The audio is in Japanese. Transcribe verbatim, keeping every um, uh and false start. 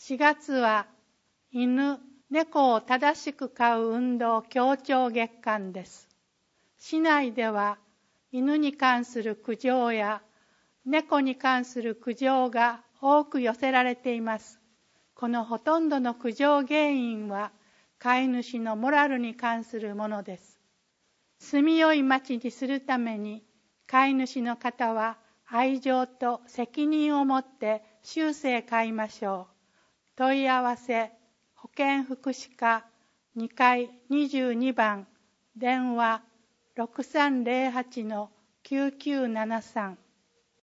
しがつは犬、猫を正しく飼う運動協調月間です。市内では犬に関する苦情や猫に関する苦情が多く寄せられています。このほとんどの苦情原因は飼い主のモラルに関するものです。住みよい町にするために飼い主の方は愛情と責任を持って終生飼いましょう。問い合わせ保健福祉課にかいにじゅうにばん電話 ろくさんゼロはちのきゅうきゅうななさん